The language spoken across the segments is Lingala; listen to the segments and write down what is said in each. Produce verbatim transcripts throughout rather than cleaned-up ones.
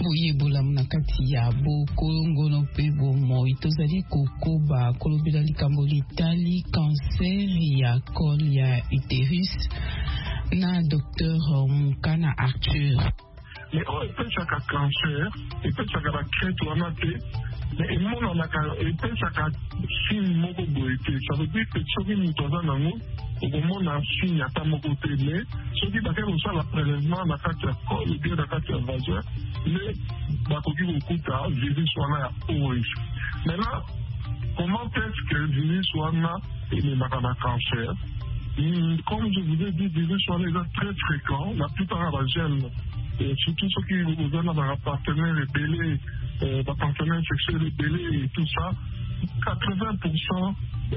boyebola na kati ya bokolongono pe bomoi tozali kokoba kolobela likambo litali cancer ya col ya utérus na docteur Mukana Arthur. Mais on peut chaque cancer, et peut chaque crête ou amaté, mais il monde on a et peut chaque signe moko boité. Ça veut dire que ce qui nous donne en nous, au moment un signe à ta moko télé, ce qui va faire aussi la prélèvement dans la carte col, ou bien dans la carte vagin, mais bah quand il vous coûte à virus soit là au risque. Maintenant, comment est-ce que le virus soit là et le matin cancer? Comme je vous ai dit, le virus soit là très fréquent, la plupart de la gêne. Et surtout ceux qui vous donnent un partenaire rebellé, euh, un partenaire sexuel rebellé et tout ça, quatre-vingts pour cent,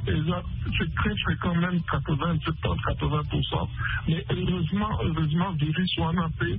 c'est très fréquent, même quatre-vingts, soixante-dix, quatre-vingts pour cent. Mais heureusement, heureusement, le virus soit un peu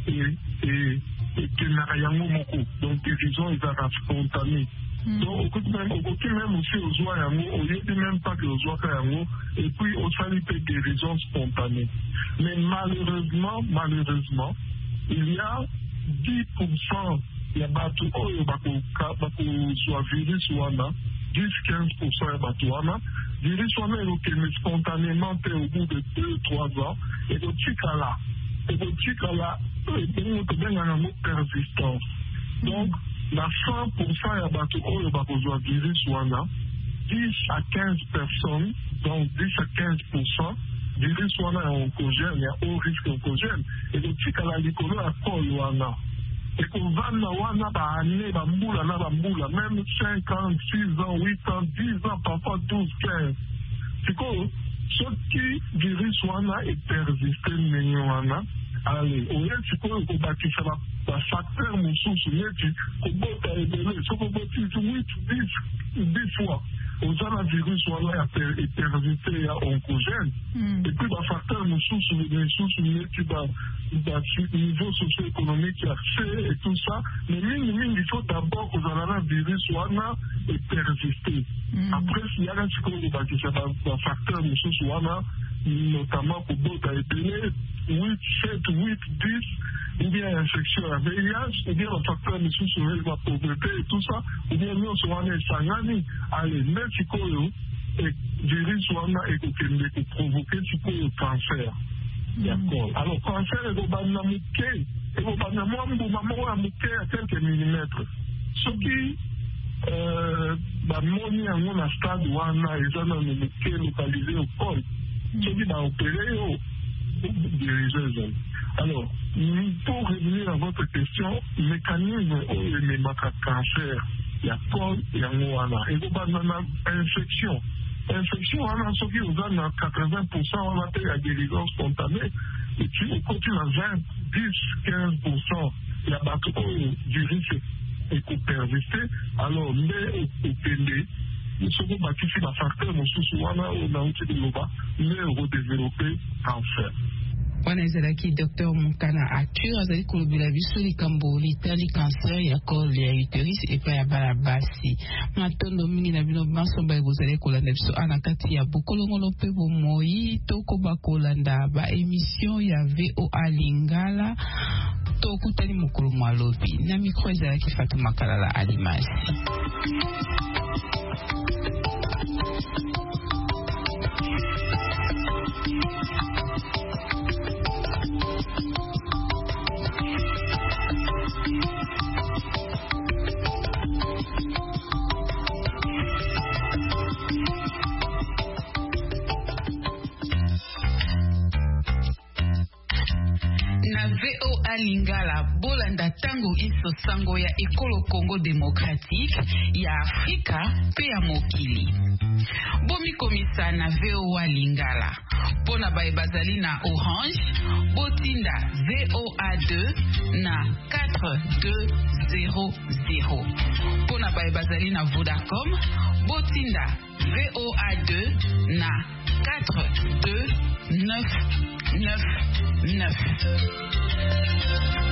et qu'il n'y a rien au moko. Donc, guérison, ils sont spontanés. Donc, au même, au côté même aussi aux oies yango, au lieu de même pas que aux oies yango, et puis au salut de guérison spontanée. Mais malheureusement, malheureusement, il y a dix pour cent ya batu oyo bako soit virus wana, dix à quinze pour cent ya batu wana, virus wana est spontanément au bout de deux trois ans, et donc tikala, et donc tikala, et donc il y a une persistance. Donc, la cent pour cent ya batu oyo bako soit virus wana, dix à quinze personnes, donc dix à quinze pour cent, virus wana est oncogène, il y a haut risque oncogène, et donc si la likolo a col wana, et qu'on va na wana ba année, ba mboula na ba mboula, même cinq ans, six ans, huit ans, dix ans, parfois douze, quinze. C'est quoi? Ce qui virus wana est persisté n'enyo wana, allez, au lieu c'est quoi qu'on bâtit ça va facteur moussousou, neti, qu'on botte à ébélé, ce qu'on botte huit, dix, dix fois. Aux gens virus voilà est persisté à oncogène et puis le facteur nous sous les sous qui va niveau socio-économique accès et tout ça mais il faut d'abord que le virus voilà est persisté. Après s'il y a un psychologue qui va facteur nous sous voilà notamment pour d'autres épilés huit, sept, huit, dix ou bien infection à V I H, ou bien le facteur de sous la pauvreté et tout ça, ou bien nous sommes en Sangani, allez, mais si le virus est provoqué, le cancer. D'accord. Alors, cancer est au banamouké, et au banamouké, maman a mouké à quelques millimètres. Ce qui, euh, bah, moni en un stade où on a, ils ont un mouké localisé au col. Ce qui va opérer au diriger. Alors, pour revenir à votre question, le mécanisme où les cancer, il y a col et wana. Et vous avez une infection. Infection, on a ceux qui vous ont quatre-vingts pour cent, on a fait la guérison spontanée. Et puis, on continue à vingt, dix, quinze pour cent, il y a du risque et qu'on persiste. Alors, mais au télé, nous sommes bâtis sur la facteur, nous sommes wana, on a outil de l'oba, mais redévelopper cancer. Wana ezalaki docteur Mukana Arthur azali kolobela biso likambo litali cancer ya col ya utérus epa ya bala basi matondo mingi na bino banso ba bozali kolanda biso ana kati ya bokolongolo pe bomoi tokoba kolanda ba émission ya V O A Lingala tokutani mokolo malobi na micro ezalaki Fatuma Kalala Alimasi. V O A Lingala bolanda tango iso sango ya ekolo Congo démocratique ya Afrika pe ya mokili. Bomi komisa na V O A Lingala pona bae bazali na Orange botinda V O A deux na quatre deux zéro zéro. Pona bae bazali na Vodacom botinda V O A deux na quatre deux neuf neuf neuf.